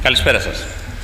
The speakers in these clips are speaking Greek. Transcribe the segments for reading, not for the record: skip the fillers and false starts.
Καλησπέρα σας.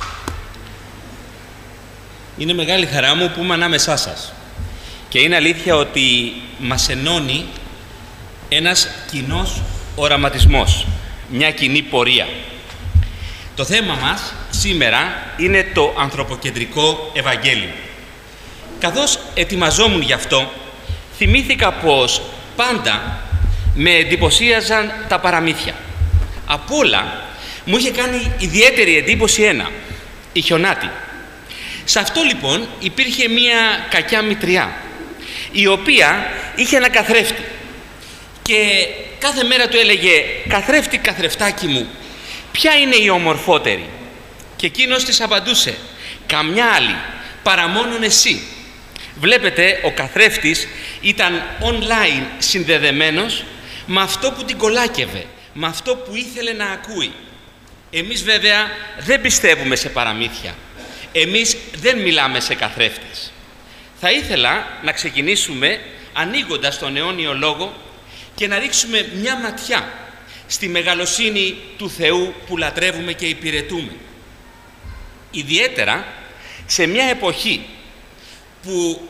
Είναι μεγάλη χαρά μου που είμαι ανάμεσά σας. Και είναι αλήθεια ότι μας ενώνει ένας κοινός οραματισμός, μια κοινή πορεία. Το θέμα μας σήμερα είναι το ανθρωποκεντρικό Ευαγγέλιο. Καθώς ετοιμαζόμουν γι' αυτό, θυμήθηκα πως πάντα με εντυπωσίαζαν τα παραμύθια. Απ' όλα, μου είχε κάνει ιδιαίτερη εντύπωση ένα, η Χιονάτη. Σε αυτό λοιπόν υπήρχε μία κακιά μητριά, η οποία είχε ένα καθρέφτη και κάθε μέρα του έλεγε «Καθρέφτη, καθρεφτάκι μου, ποια είναι η ομορφότερη?» Και εκείνος της απαντούσε «Καμιά άλλη, παρά μόνον εσύ». Βλέπετε, ο καθρέφτης ήταν online συνδεδεμένος με αυτό που την κολάκευε, με αυτό που ήθελε να ακούει. Εμείς βέβαια δεν πιστεύουμε σε παραμύθια. Εμείς δεν μιλάμε σε καθρέφτες. Θα ήθελα να ξεκινήσουμε ανοίγοντας τον αιώνιο λόγο και να ρίξουμε μια ματιά στη μεγαλοσύνη του Θεού που λατρεύουμε και υπηρετούμε. Ιδιαίτερα σε μια εποχή που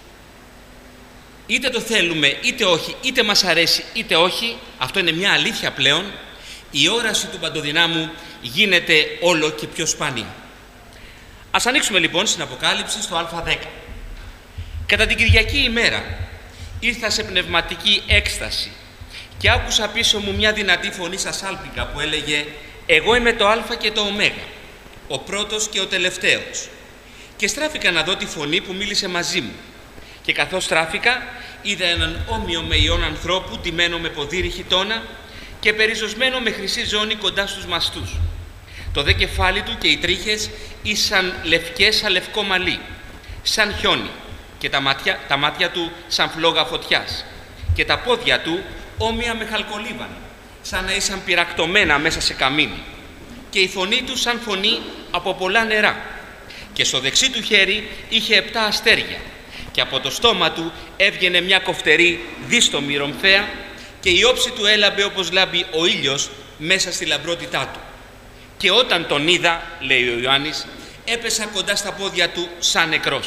είτε το θέλουμε είτε όχι, είτε μας αρέσει είτε όχι, αυτό είναι μια αλήθεια πλέον, η όραση του Παντοδυνάμου γίνεται όλο και πιο σπάνια. Ας ανοίξουμε λοιπόν στην Αποκάλυψη στο Α10. Κατά την Κυριακή ημέρα ήρθα σε πνευματική έκσταση και άκουσα πίσω μου μια δυνατή φωνή στα σάλπικα που έλεγε «Εγώ είμαι το Α και το Ω, ο πρώτος και ο τελευταίος». Και στράφηκα να δω τη φωνή που μίλησε μαζί μου. Και καθώς στράφηκα, είδα έναν όμοιο με ιόν ανθρώπου, ντυμένο με ποδήρι χιτώνα και περιζωσμένο με χρυσή ζώνη κοντά στους μαστούς. Το δε κεφάλι του και οι τρίχες ήσαν λευκές σαν λευκό μαλλί, σαν χιόνι, και τα μάτια του σαν φλόγα φωτιάς, και τα πόδια του όμοια με χαλκολίβανο, σαν να ήσαν πυρακτωμένα μέσα σε καμίνι, και η φωνή του σαν φωνή από πολλά νερά. Και στο δεξί του χέρι είχε 7 αστέρια, και από το στόμα του έβγαινε μια κοφτερή δίστομη ρομφαία, και η όψη του έλαμπε όπως λάμπει ο ήλιος μέσα στη λαμπρότητά του. Και όταν τον είδα, λέει ο Ιωάννης, έπεσα κοντά στα πόδια του σαν νεκρός.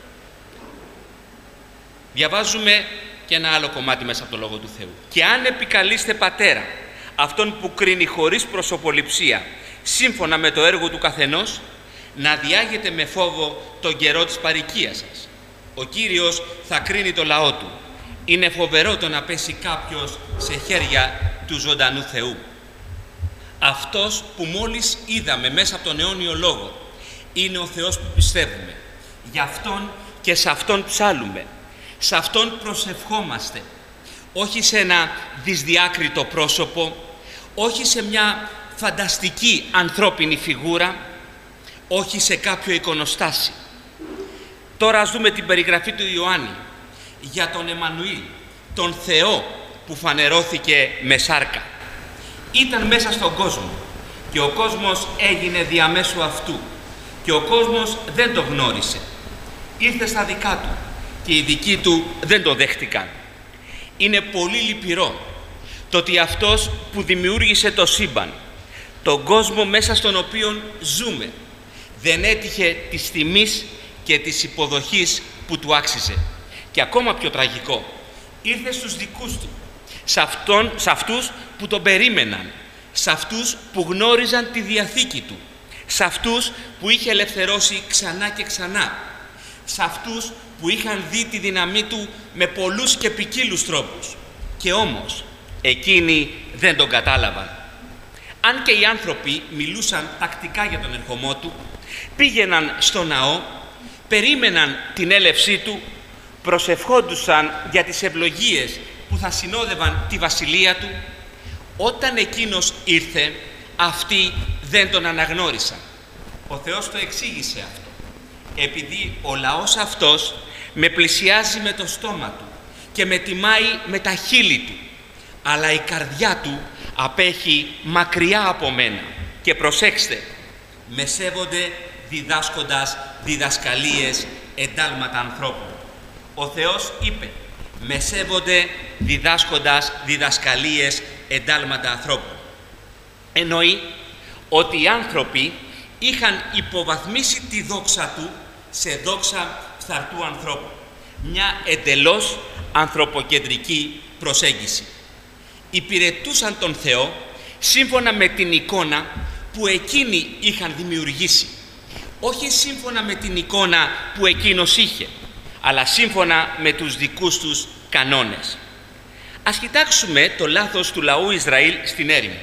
Διαβάζουμε και ένα άλλο κομμάτι μέσα από το Λόγο του Θεού. «Και αν επικαλείστε πατέρα, αυτόν που κρίνει χωρίς προσωποληψία, σύμφωνα με το έργο του καθενός, να διάγετε με φόβο τον καιρό της παροικίας σας. Ο Κύριος θα κρίνει το λαό του. Είναι φοβερό το να πέσει κάποιος σε χέρια του ζωντανού Θεού». Αυτός που μόλις είδαμε μέσα από τον αιώνιο λόγο είναι ο Θεός που πιστεύουμε. Γι' Αυτόν και σε Αυτόν ψάλουμε. Σε Αυτόν προσευχόμαστε. Όχι σε ένα δυσδιάκριτο πρόσωπο, όχι σε μια φανταστική ανθρώπινη φιγούρα, όχι σε κάποιο εικονοστάσι. Τώρα ας δούμε την περιγραφή του Ιωάννη για τον Εμμανουήλ, τον Θεό που φανερώθηκε με σάρκα. Ήταν μέσα στον κόσμο και ο κόσμος έγινε διαμέσου αυτού και ο κόσμος δεν το γνώρισε. Ήρθε στα δικά του και οι δικοί του δεν το δέχτηκαν. Είναι πολύ λυπηρό το ότι αυτός που δημιούργησε το σύμπαν, τον κόσμο μέσα στον οποίο ζούμε, δεν έτυχε της τιμής και της υποδοχής που του άξιζε. Και ακόμα πιο τραγικό, ήρθε στους δικούς του, σε αυτούς που τον περίμεναν, σε αυτούς που γνώριζαν τη Διαθήκη του, σε αυτούς που είχε ελευθερώσει ξανά και ξανά, σε αυτούς που είχαν δει τη δύναμή του με πολλούς και ποικίλους τρόπους. Και όμως, εκείνοι δεν τον κατάλαβαν. Αν και οι άνθρωποι μιλούσαν τακτικά για τον ερχομό του, πήγαιναν στο ναό, περίμεναν την έλευσή του, προσευχόντουσαν για τις ευλογίες που θα συνόδευαν τη βασιλεία του, όταν εκείνος ήρθε, αυτοί δεν τον αναγνώρισαν. Ο Θεός το εξήγησε αυτό. Επειδή ο λαός αυτός με πλησιάζει με το στόμα του και με τιμάει με τα χείλη του, αλλά η καρδιά του απέχει μακριά από μένα. Και προσέξτε, με σέβονται διδάσκοντας διδασκαλίες εντάλματα ανθρώπων. Ο Θεός είπε, με σέβονται διδάσκοντας διδασκαλίες εντάλματα ανθρώπων. Εννοεί ότι οι άνθρωποι είχαν υποβαθμίσει τη δόξα του σε δόξα φθαρτού ανθρώπου. Μια εντελώς ανθρωποκεντρική προσέγγιση. Υπηρετούσαν τον Θεό σύμφωνα με την εικόνα που εκείνοι είχαν δημιουργήσει. Όχι σύμφωνα με την εικόνα που εκείνος είχε, αλλά σύμφωνα με τους δικούς τους κανόνες. Ας κοιτάξουμε το λάθος του λαού Ισραήλ στην έρημο.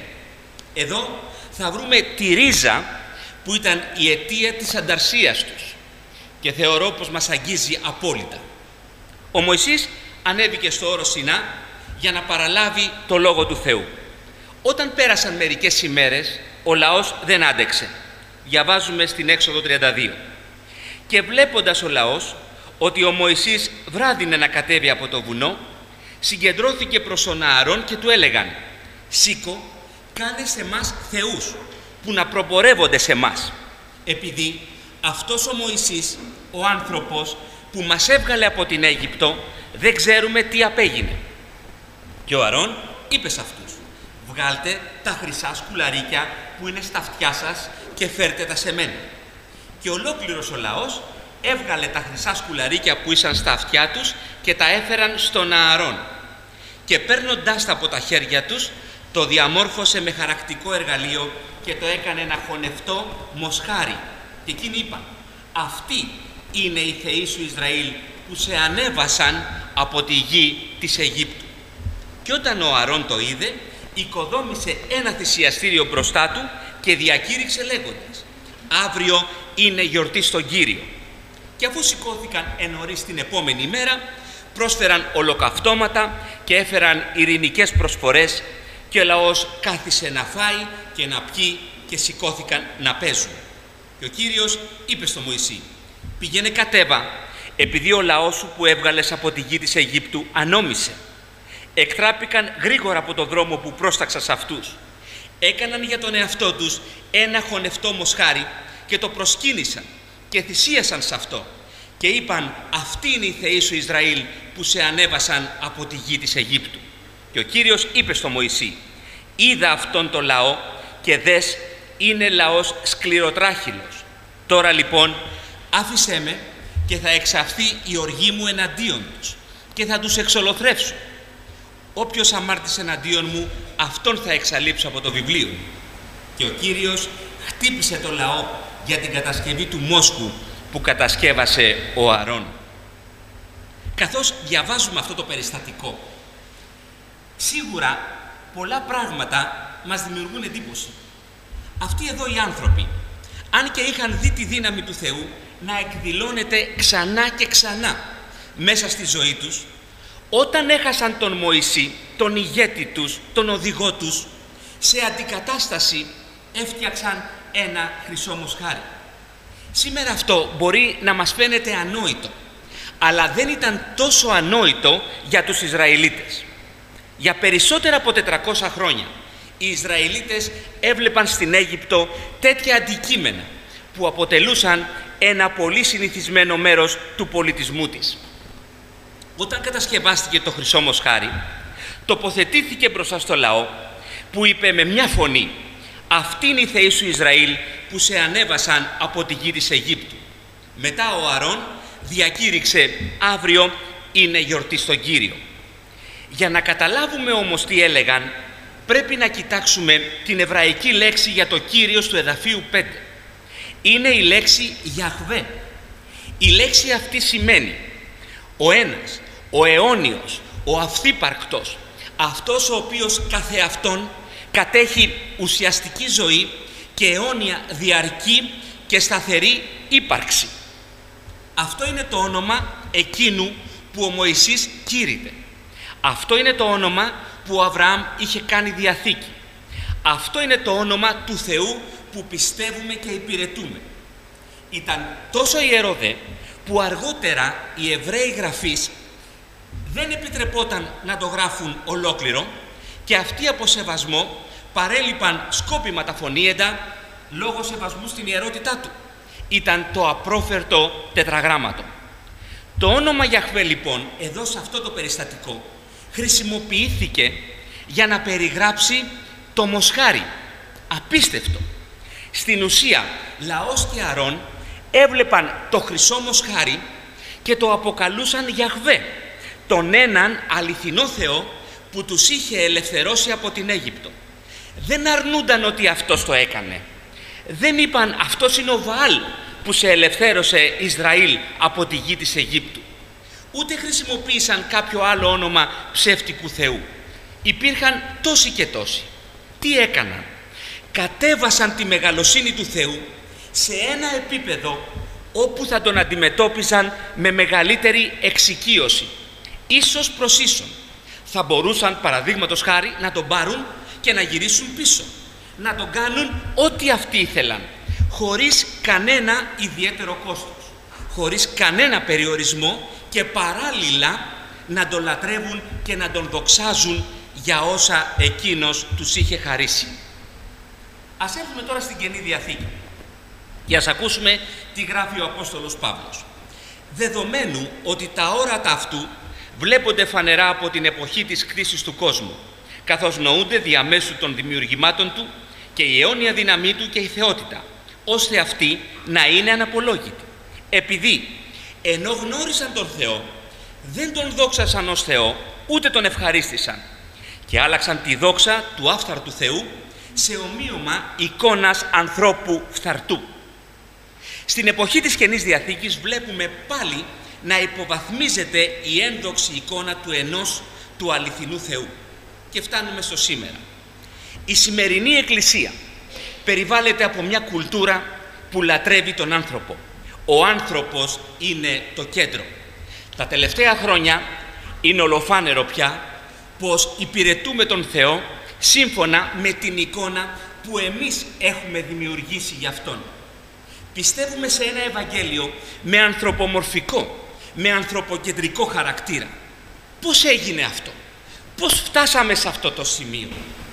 Εδώ θα βρούμε τη ρίζα που ήταν η αιτία της ανταρσίας τους και θεωρώ πως μας αγγίζει απόλυτα. Ο Μωυσής ανέβηκε στο όρος Σινά για να παραλάβει το Λόγο του Θεού. Όταν πέρασαν μερικές ημέρες, ο λαός δεν άντεξε. Διαβάζουμε στην Έξοδο 32. Και βλέποντας ο λαός ότι ο Μωυσής βράδυνε να κατέβει από το βουνό, συγκεντρώθηκε προς τον Ααρών και του έλεγαν: «Σήκω, κάνε σε μας θεούς που να προπορεύονται σε μας, επειδή αυτός ο Μωυσής, ο άνθρωπος που μας έβγαλε από την Αίγυπτο, δεν ξέρουμε τι απέγινε». Και ο Ααρών είπε σε αυτούς: «Βγάλτε τα χρυσά σκουλαρίκια που είναι στα αυτιά σας και φέρτε τα σε μένα». Και ολόκληρος ο λαός έβγαλε τα χρυσά σκουλαρίκια που ήσαν στα αυτιά τους και τα έφεραν στον Ααρών. Και παίρνοντάς τα από τα χέρια τους, το διαμόρφωσε με χαρακτικό εργαλείο και το έκανε ένα χωνευτό μοσχάρι. Και εκείνοι είπαν: «Αυτοί είναι οι θεοί σου Ισραήλ που σε ανέβασαν από τη γη της Αιγύπτου». Και όταν ο Ααρών το είδε, οικοδόμησε ένα θυσιαστήριο μπροστά του και διακήρυξε λέγοντας: «Αύριο είναι γιορτή στον Κύριο». Και αφού σηκώθηκαν εν νωρίς την επόμενη μέρα, πρόσφεραν ολοκαυτώματα και έφεραν ειρηνικές προσφορές και ο λαός κάθισε να φάει και να πιει και σηκώθηκαν να παίζουν. Και ο Κύριος είπε στο Μωυσή: «Πήγαινε κατέβα, επειδή ο λαός σου που έβγαλες από τη γη της Αιγύπτου ανόμησε». Εκτράπηκαν γρήγορα από το δρόμο που πρόσταξα σε αυτούς. Έκαναν για τον εαυτό τους ένα χωνευτό μοσχάρι και το προσκύνησαν και θυσίασαν σε αυτό. Και είπαν: «Αυτοί είναι οι θεοί σου Ισραήλ που σε ανέβασαν από τη γη της Αιγύπτου». Και ο Κύριος είπε στο Μωυσή: «Είδα αυτόν τον λαό και δες, είναι λαός σκληροτράχυλος. Τώρα λοιπόν άφησέ με και θα εξαφθεί η οργή μου εναντίον τους και θα τους εξολοθρεύσω. Όποιος αμάρτησε εναντίον μου, αυτόν θα εξαλείψω από το βιβλίο μου». Και ο Κύριος χτύπησε το λαό για την κατασκευή του μόσκου που κατασκεύασε ο Ααρών. Καθώς διαβάζουμε αυτό το περιστατικό, σίγουρα πολλά πράγματα μας δημιουργούν εντύπωση. Αυτοί εδώ οι άνθρωποι, αν και είχαν δει τη δύναμη του Θεού να εκδηλώνεται ξανά και ξανά μέσα στη ζωή τους, όταν έχασαν τον Μωυσή, τον ηγέτη τους, τον οδηγό τους, σε αντικατάσταση έφτιαξαν ένα χρυσό μοσχάρι. Σήμερα αυτό μπορεί να μας φαίνεται ανόητο, αλλά δεν ήταν τόσο ανόητο για τους Ισραηλίτες. Για περισσότερα από 400 χρόνια οι Ισραηλίτες έβλεπαν στην Αίγυπτο τέτοια αντικείμενα που αποτελούσαν ένα πολύ συνηθισμένο μέρος του πολιτισμού της. Όταν κατασκευάστηκε το χρυσό μοσχάρι, τοποθετήθηκε μπροστά στο λαό που είπε με μια φωνή: «Αυτοί είναι οι θεοί σου Ισραήλ που σε ανέβασαν από τη γη της Αιγύπτου». Μετά ο Ααρών διακήρυξε: «Αύριο είναι γιορτή στον Κύριο». Για να καταλάβουμε όμως τι έλεγαν, πρέπει να κοιτάξουμε την εβραϊκή λέξη για το Κύριος του εδαφίου 5. Είναι η λέξη Ιαχβέ. Η λέξη αυτή σημαίνει ο ένας, ο αιώνιος, ο αυθύπαρκτος, αυτός ο οποίος καθεαυτόν κατέχει ουσιαστική ζωή και αιώνια διαρκή και σταθερή ύπαρξη. Αυτό είναι το όνομα εκείνου που ο Μωυσής κήρυτε. Αυτό είναι το όνομα που ο Αβραάμ είχε κάνει διαθήκη. Αυτό είναι το όνομα του Θεού που πιστεύουμε και υπηρετούμε. Ήταν τόσο ιερό δε που αργότερα οι Εβραίοι γραφείς δεν επιτρεπόταν να το γράφουν ολόκληρο και αυτοί από σεβασμό παρέλειπαν σκόπιμα τα φωνήεντα λόγω σεβασμού στην ιερότητά του. Ήταν το απρόφερτο τετραγράμματο. Το όνομα Ιαχβέ λοιπόν εδώ σε αυτό το περιστατικό χρησιμοποιήθηκε για να περιγράψει το μοσχάρι. Απίστευτο. Στην ουσία, λαός και Αρών έβλεπαν το χρυσό μοσχάρι και το αποκαλούσαν Γιαχβέ, τον έναν αληθινό Θεό που τους είχε ελευθερώσει από την Αίγυπτο. Δεν αρνούνταν ότι αυτός το έκανε. Δεν είπαν αυτός είναι ο Βαάλ που σε ελευθέρωσε Ισραήλ από τη γη της Αιγύπτου. Ούτε χρησιμοποίησαν κάποιο άλλο όνομα ψεύτικου Θεού. Υπήρχαν τόσοι και τόσοι. Τι έκαναν? Κατέβασαν τη μεγαλοσύνη του Θεού σε ένα επίπεδο όπου θα τον αντιμετώπιζαν με μεγαλύτερη εξοικείωση. Ίσος προς ίσον. Θα μπορούσαν παραδείγματος χάρη να τον πάρουν και να γυρίσουν πίσω. Να τον κάνουν ό,τι αυτοί ήθελαν. Χωρίς κανένα ιδιαίτερο κόστος. Χωρίς κανένα περιορισμό και παράλληλα να τον λατρεύουν και να τον δοξάζουν για όσα εκείνος τους είχε χαρίσει. Ας έρθουμε τώρα στην Καινή Διαθήκη και ας ακούσουμε τι γράφει ο Απόστολος Παύλος. Δεδομένου ότι τα όρατα αυτού βλέπονται φανερά από την εποχή της κτήσης του κόσμου, καθώς νοούνται διαμέσου των δημιουργημάτων του και η αιώνια δύναμή του και η θεότητα, ώστε αυτοί να είναι αναπολόγητοι. Επειδή ενώ γνώρισαν τον Θεό, δεν τον δόξασαν ως Θεό, ούτε τον ευχαρίστησαν και άλλαξαν τη δόξα του άφθαρτου Θεού σε ομοίωμα εικόνας ανθρώπου φθαρτού. Στην εποχή της Καινής Διαθήκης βλέπουμε πάλι να υποβαθμίζεται η ένδοξη εικόνα του ενός του αληθινού Θεού. Και φτάνουμε στο σήμερα. Η σημερινή Εκκλησία περιβάλλεται από μια κουλτούρα που λατρεύει τον άνθρωπο. Ο άνθρωπος είναι το κέντρο. Τα τελευταία χρόνια είναι ολοφάνερο πια πως υπηρετούμε τον Θεό σύμφωνα με την εικόνα που εμείς έχουμε δημιουργήσει για Αυτόν. Πιστεύουμε σε ένα Ευαγγέλιο με ανθρωπομορφικό, με ανθρωποκεντρικό χαρακτήρα. Πώς έγινε αυτό? Πώς φτάσαμε σε αυτό το σημείο?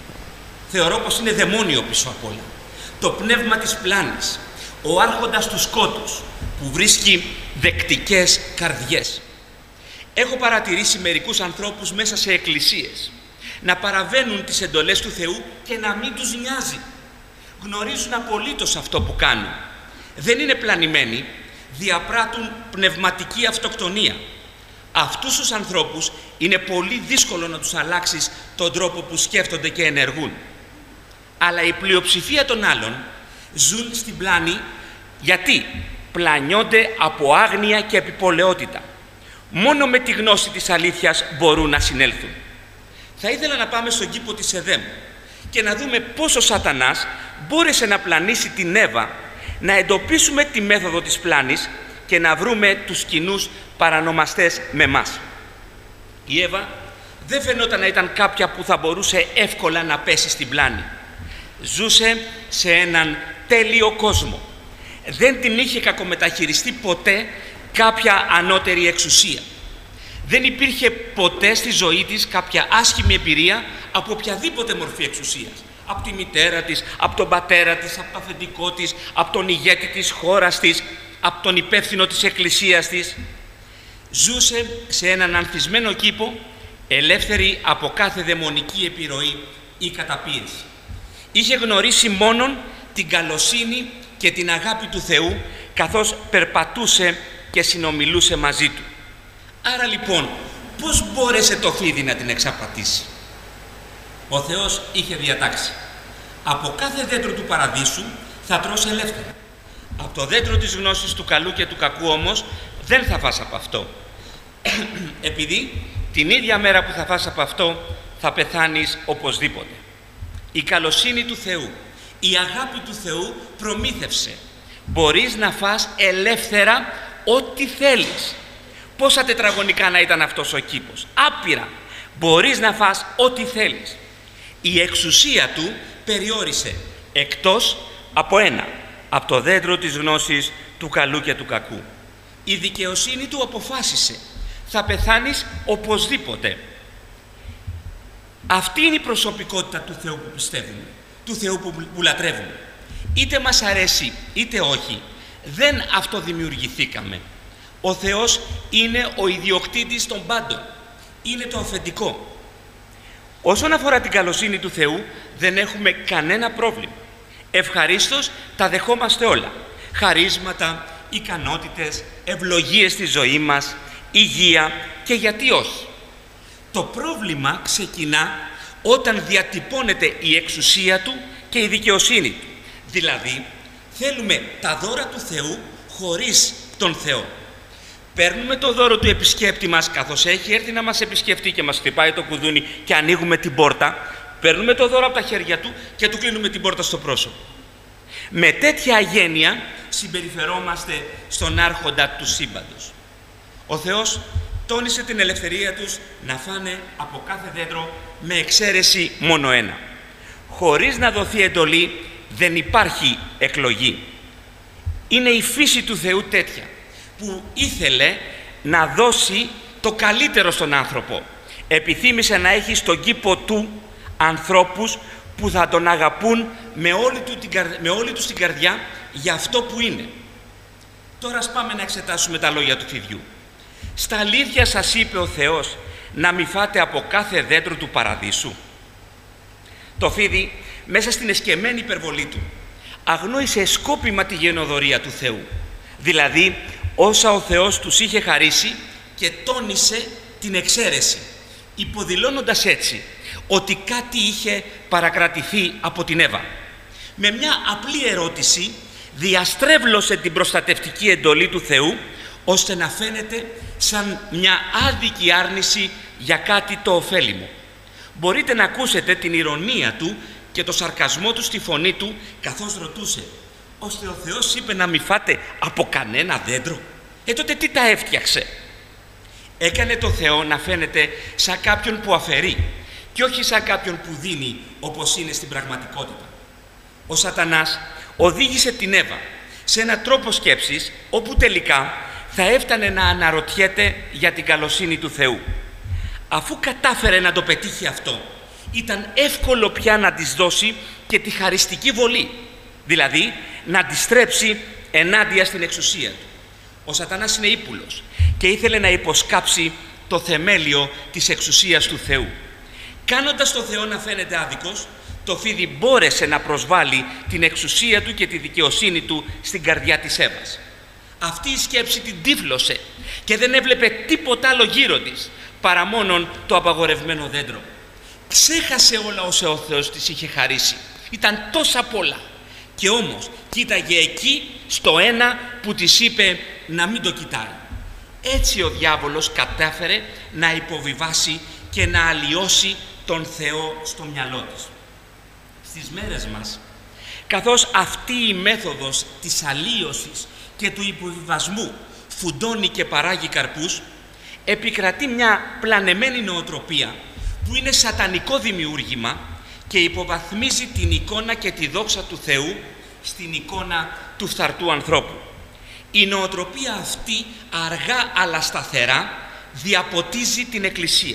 Θεωρώ πως είναι δαιμόνιο πίσω απ' όλα. Το πνεύμα της πλάνης, ο άρχοντας του σκότους που βρίσκει δεκτικές καρδιές. Έχω παρατηρήσει μερικούς ανθρώπους μέσα σε εκκλησίες να παραβαίνουν τις εντολές του Θεού και να μην τους νοιάζει. Γνωρίζουν απολύτως αυτό που κάνουν. Δεν είναι πλανημένοι, διαπράττουν πνευματική αυτοκτονία. Αυτούς τους ανθρώπους είναι πολύ δύσκολο να τους αλλάξεις τον τρόπο που σκέφτονται και ενεργούν. Αλλά η πλειοψηφία των άλλων ζουν στην πλάνη γιατί πλανιόνται από άγνοια και επιπολαιότητα. Μόνο με τη γνώση της αλήθειας μπορούν να συνέλθουν. Θα ήθελα να πάμε στον κήπο της Εδέμ και να δούμε πώς ο Σατανάς μπόρεσε να πλανήσει την Εύα, να εντοπίσουμε τη μέθοδο της πλάνης και να βρούμε τους κοινούς παρανομαστές με μας. Η Εύα δεν φαινόταν να ήταν κάποια που θα μπορούσε εύκολα να πέσει στην πλάνη. Ζούσε σε έναν τέλειο κόσμο. Δεν την είχε κακομεταχειριστεί ποτέ κάποια ανώτερη εξουσία. Δεν υπήρχε ποτέ στη ζωή της κάποια άσχημη εμπειρία από οποιαδήποτε μορφή εξουσίας. Από τη μητέρα της, από τον πατέρα της, από το αφεντικό της, από τον ηγέτη της χώρας της, από τον υπεύθυνο της εκκλησίας της. Ζούσε σε έναν ανθισμένο κήπο, ελεύθερη από κάθε δαιμονική επιρροή ή καταπίεση. Είχε γνωρίσει μόνον την καλοσύνη και την αγάπη του Θεού, καθώς περπατούσε και συνομιλούσε μαζί του. Άρα λοιπόν, πώς μπόρεσε το φίδι να την εξαπατήσει? Ο Θεός είχε διατάξει: από κάθε δέντρο του παραδείσου θα τρως ελεύθερα. Από το δέντρο της γνώσης του καλού και του κακού όμως δεν θα φας από αυτό. Επειδή την ίδια μέρα που θα φας από αυτό θα πεθάνεις οπωσδήποτε. Η καλοσύνη του Θεού, η αγάπη του Θεού προμήθευσε. Μπορείς να φας ελεύθερα ό,τι θέλεις. Πόσα τετραγωνικά να ήταν αυτός ο κήπος? Άπειρα. Μπορείς να φας ό,τι θέλεις. Η εξουσία του περιόρισε εκτός από ένα, από το δέντρο της γνώσης του καλού και του κακού. Η δικαιοσύνη του αποφάσισε: θα πεθάνεις οπωσδήποτε. Αυτή είναι η προσωπικότητα του Θεού που πιστεύουμε, του Θεού που λατρεύουμε. Είτε μας αρέσει είτε όχι, δεν αυτοδημιουργηθήκαμε. Ο Θεός είναι ο ιδιοκτήτης των πάντων. Είναι το αφεντικό. Όσον αφορά την καλοσύνη του Θεού, δεν έχουμε κανένα πρόβλημα. Ευχαρίστως τα δεχόμαστε όλα. Χαρίσματα, ικανότητες, ευλογίες στη ζωή μας, υγεία και γιατί όχι. Το πρόβλημα ξεκινά όταν διατυπώνεται η εξουσία του και η δικαιοσύνη του. Δηλαδή, θέλουμε τα δώρα του Θεού χωρίς τον Θεό. Παίρνουμε το δώρο του επισκέπτη μας καθώς έχει έρθει να μας επισκεφτεί και μας χτυπάει το κουδούνι και ανοίγουμε την πόρτα. Παίρνουμε το δώρο από τα χέρια του και του κλείνουμε την πόρτα στο πρόσωπο. Με τέτοια αγένεια συμπεριφερόμαστε στον άρχοντα του σύμπαντος. Ο Θεός τόνισε την ελευθερία τους να φάνε από κάθε δέντρο με εξαίρεση μόνο ένα. Χωρίς να δοθεί εντολή δεν υπάρχει εκλογή. Είναι η φύση του Θεού τέτοια που ήθελε να δώσει το καλύτερο στον άνθρωπο. Επιθύμησε να έχει στον κήπο του ανθρώπους που θα τον αγαπούν με όλη τους την καρδιά για αυτό που είναι. Τώρα ας πάμε να εξετάσουμε τα λόγια του φιδιού. Στα αλήθεια σας είπε ο Θεός να μη φάτε από κάθε δέντρο του παραδείσου. Το φίδι μέσα στην εσκεμμένη υπερβολή του αγνόησε σκόπιμα τη γενοδορία του Θεού, δηλαδή όσα ο Θεός τους είχε χαρίσει, και τόνισε την εξαίρεση, υποδηλώνοντας έτσι ότι κάτι είχε παρακρατηθεί από την Εύα. Με μια απλή ερώτηση διαστρέβλωσε την προστατευτική εντολή του Θεού, ώστε να φαίνεται σαν μια άδικη άρνηση για κάτι το ωφέλιμο. Μπορείτε να ακούσετε την ηρωνία του και το σαρκασμό του στη φωνή του, καθώς ρωτούσε, ώστε ο Θεός είπε να μη φάτε από κανένα δέντρο. Τότε τι τα έφτιαξε? Έκανε το Θεό να φαίνεται σαν κάποιον που αφαιρεί και όχι σαν κάποιον που δίνει, όπως είναι στην πραγματικότητα. Ο Σατανάς οδήγησε την Εύα σε έναν τρόπο σκέψης όπου τελικά θα έφτανε να αναρωτιέται για την καλοσύνη του Θεού. Αφού κατάφερε να το πετύχει αυτό, ήταν εύκολο πια να της δώσει και τη χαριστική βολή, δηλαδή να αντιστρέψει ενάντια στην εξουσία του. Ο Σατανάς είναι ύπουλος και ήθελε να υποσκάψει το θεμέλιο της εξουσίας του Θεού. Κάνοντας το Θεό να φαίνεται άδικος, το φίδι μπόρεσε να προσβάλλει την εξουσία του και τη δικαιοσύνη του στην καρδιά της Εύας. Αυτή η σκέψη την τύφλωσε και δεν έβλεπε τίποτα άλλο γύρω της παρά μόνον το απαγορευμένο δέντρο. Ξέχασε όλα όσα ο Θεός της είχε χαρίσει. Ήταν τόσα πολλά. Και όμως κοίταγε εκεί στο ένα που της είπε να μην το κοιτάει. Έτσι ο διάβολος κατάφερε να υποβιβάσει και να αλλοιώσει τον Θεό στο μυαλό της. Στις μέρες μας, καθώς αυτή η μέθοδος της αλλοίωσης και του υποβιβασμού φουντώνει και παράγει καρπούς, επικρατεί μια πλανεμένη νοοτροπία που είναι σατανικό δημιούργημα και υποβαθμίζει την εικόνα και τη δόξα του Θεού στην εικόνα του φθαρτού ανθρώπου. Η νοοτροπία αυτή αργά αλλά σταθερά διαποτίζει την Εκκλησία.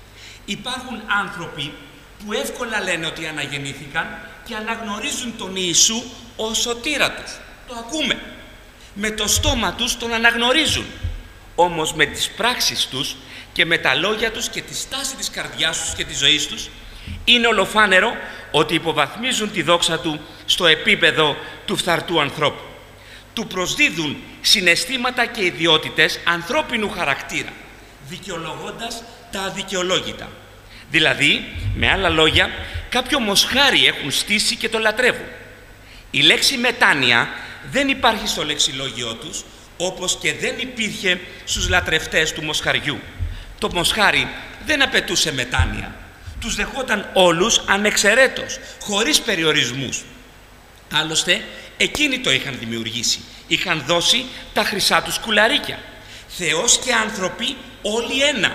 Υπάρχουν άνθρωποι που εύκολα λένε ότι αναγεννήθηκαν και αναγνωρίζουν τον Ιησού ως σωτήρα τους. Το ακούμε. Με το στόμα τους τον αναγνωρίζουν. Όμως με τις πράξεις τους και με τα λόγια τους και τη στάση της καρδιάς τους και της ζωής τους είναι ολοφάνερο ότι υποβαθμίζουν τη δόξα του στο επίπεδο του φθαρτού ανθρώπου. Του προσδίδουν συναισθήματα και ιδιότητες ανθρώπινου χαρακτήρα, δικαιολογώντας τα αδικαιολόγητα. Δηλαδή, με άλλα λόγια, κάποιο μοσχάρι έχουν στήσει και το λατρεύουν. Η λέξη μετάνοια δεν υπάρχει στο λεξιλόγιο τους, όπως και δεν υπήρχε στους λατρευτές του μοσχαριού. Το μοσχάρι δεν απαιτούσε μετάνοια. Τους δεχόταν όλους ανεξαιρέτως, χωρίς περιορισμούς. Άλλωστε, εκείνοι το είχαν δημιουργήσει. Είχαν δώσει τα χρυσά τους κουλαρίκια. Θεός και άνθρωποι όλοι ένα.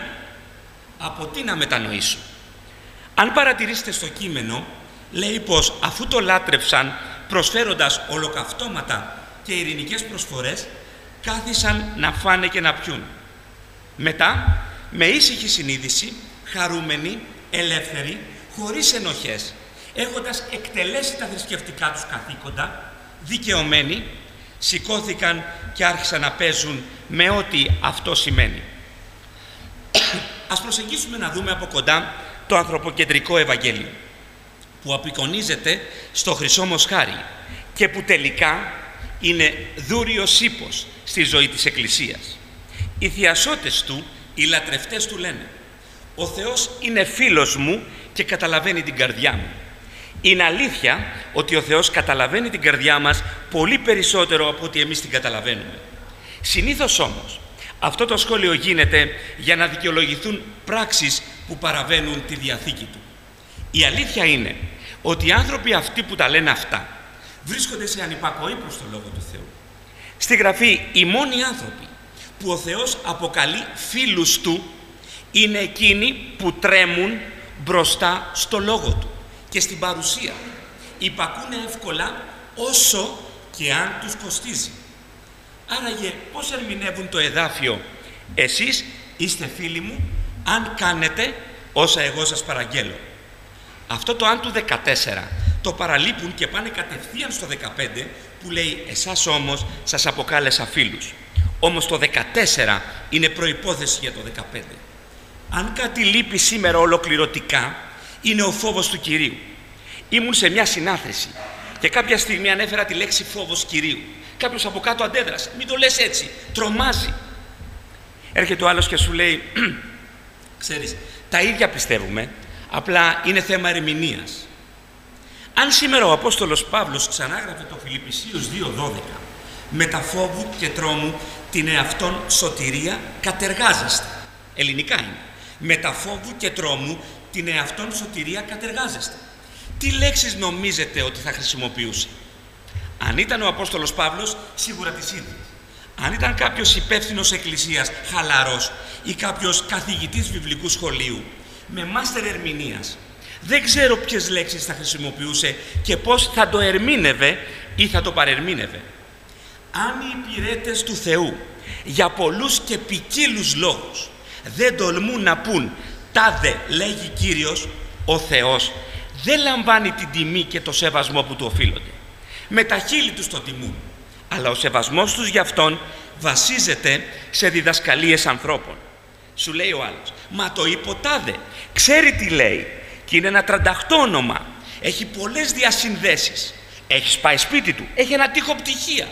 Από τι να μετανοήσουν? Αν παρατηρήσετε στο κείμενο, λέει πως αφού το λάτρεψαν προσφέροντας ολοκαυτώματα και ειρηνικές προσφορές, κάθισαν να φάνε και να πιούν. Μετά, με ήσυχη συνείδηση, χαρούμενοι, ελεύθεροι, χωρίς ενοχές, έχοντας εκτελέσει τα θρησκευτικά τους καθήκοντα, δικαιωμένοι, σηκώθηκαν και άρχισαν να παίζουν με ό,τι αυτό σημαίνει. Ας προσεγγίσουμε να δούμε από κοντά το ανθρωποκεντρικό Ευαγγέλιο. που απεικονίζεται στο χρυσό μοσχάρι και που τελικά είναι δούριος ύπος στη ζωή της Εκκλησίας. Οι θειασότες του, οι λατρευτές του λένε «Ο Θεός είναι φίλος μου και καταλαβαίνει την καρδιά μου». Είναι αλήθεια ότι ο Θεός καταλαβαίνει την καρδιά μας πολύ περισσότερο από ότι εμείς την καταλαβαίνουμε. Συνήθως όμως αυτό το σχόλιο γίνεται για να δικαιολογηθούν πράξεις που παραβαίνουν τη Διαθήκη του. Η αλήθεια είναι ότι οι άνθρωποι αυτοί που τα λένε αυτά βρίσκονται σε ανυπακοή προς το Λόγο του Θεού. Στη Γραφή οι μόνοι άνθρωποι που ο Θεός αποκαλεί φίλους του είναι εκείνοι που τρέμουν μπροστά στο Λόγο του και στην παρουσία του. Υπακούνε εύκολα όσο και αν τους κοστίζει. Άραγε πώς ερμηνεύουν το εδάφιο «Εσείς είστε φίλοι μου αν κάνετε όσα εγώ σας παραγγέλω». Αυτό το «αν» του 14 το παραλείπουν και πάνε κατευθείαν στο 15 που λέει «Εσάς όμως σας αποκάλεσα φίλους». Όμως το 14 είναι προϋπόθεση για το 15. Αν κάτι λείπει σήμερα ολοκληρωτικά είναι ο φόβος του Κυρίου. Ήμουν σε μια συνάθρηση και κάποια στιγμή ανέφερα τη λέξη φόβος Κυρίου. Κάποιος από κάτω αντέδρασε. «Μην το λες έτσι, τρομάζει». Έρχεται ο άλλος και σου λέει «Ξέρεις, τα ίδια πιστεύουμε, απλά είναι θέμα ερμηνείας». Αν σήμερα ο Απόστολος Παύλος ξανάγραφε το Φιλιππισίους 2:12 «Με τα φόβου και τρόμου την εαυτόν σωτηρία κατεργάζεστε». Ελληνικά είναι. «Με τα φόβου και τρόμου την εαυτόν σωτηρία κατεργάζεστε». Τι λέξεις νομίζετε ότι θα χρησιμοποιούσε? Αν ήταν ο Απόστολος Παύλος, σίγουρα τις ίδιες. Αν ήταν κάποιος υπεύθυνος εκκλησίας, χαλαρός, ή κάποιος καθηγητής βιβλικού σχολείου, με μάστερ ερμηνείας, δεν ξέρω ποιες λέξεις θα χρησιμοποιούσε και πώς θα το ερμήνευε ή θα το παρερμήνευε. Αν οι υπηρέτες του Θεού για πολλούς και ποικίλους λόγους δεν τολμούν να πούν «Τάδε λέγει Κύριος», ο Θεός δεν λαμβάνει την τιμή και το σεβασμό που του οφείλονται. Με τα χείλη τους τον τιμούν, αλλά ο σεβασμός τους γι' αυτόν βασίζεται σε διδασκαλίες ανθρώπων. Σου λέει ο άλλος «Μα το είπε ο τάδε, ξέρει τι λέει και είναι ένα τρανταχτό όνομα, έχει πολλές διασυνδέσεις, έχει πάει σπίτι του, έχει ένα τείχο πτυχία».